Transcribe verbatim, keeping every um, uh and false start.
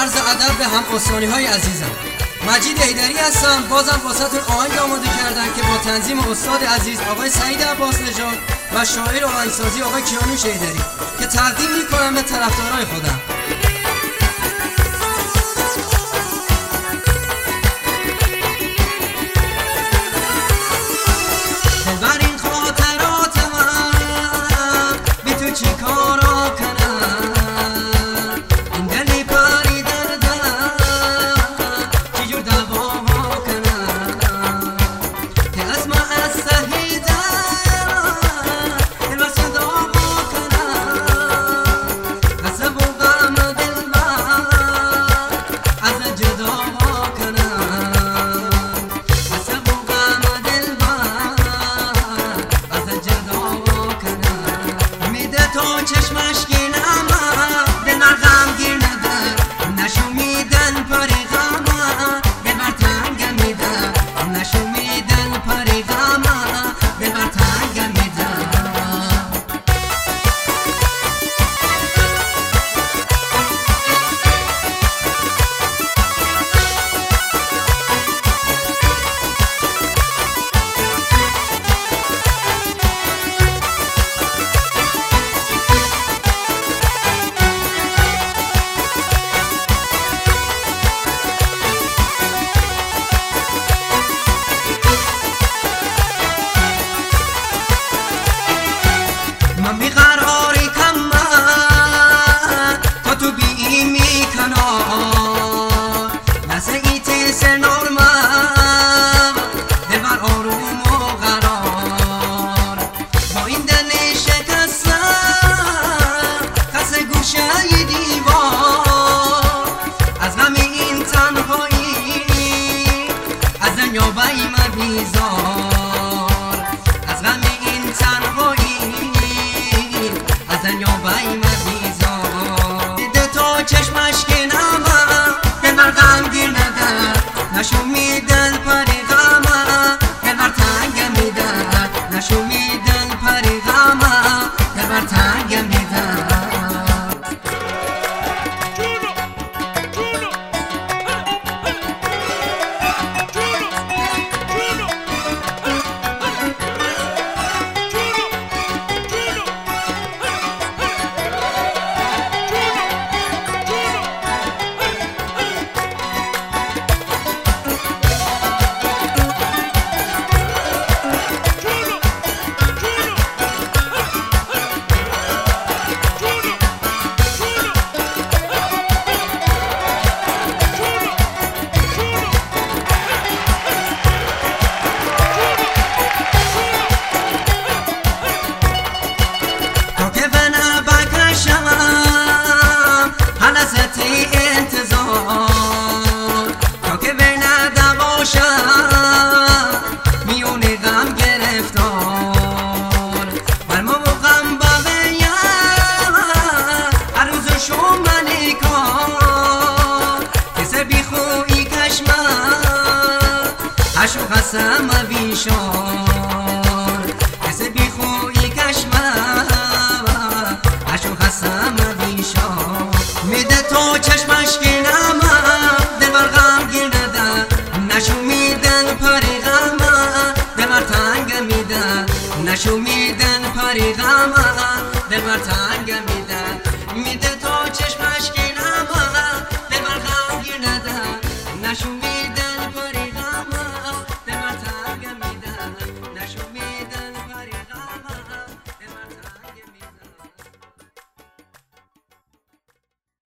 عرض ادب به هم استانی های عزیزم. مجید حیدری هستم. بازم واسهتون آهنگ آماده کردم که با تنظیم استاد عزیز آقای سعید عباس نژاد و شاعر و آهنگسازی آقای کیانوش حیدری که تقدیم میکنم به طرفدارای خودم. چشمش گیرم دل من غم گیر ندار نشومیدن پاری غم دل بر تنگم میدن نشومیدن پاری غم دل بر تنگم میدن بیقراری کم تا تو بی می کنار نسیتی سر نورمم دل بر آروم و قرار با این دل شکستم خس گوشه دیوار از غم این تنهایی از دنیا بیم بیزار از غم این تنهایی دنیا بایم بیزار دیده تو چشمش که نامم دل بر غم گیر ندار نشومیدن پری غم دل بر تنگم میدن نشومیدن پری غم دل بر تنگم میدن انتظار تا که بین دواشم میون غم گرفتار بر ما و غم باقیم هر روز شو منی کار کسر بی خویی کشمم هشو خسم بیشار کسر بی خویی کشمم هشو خسم بیشار میده تو چشمش گیرم دل بر غم گیر ندن نشومیدن پری غم دل بر تنگم میدن نشومیدن پری غم دل بر تنگم میدن میده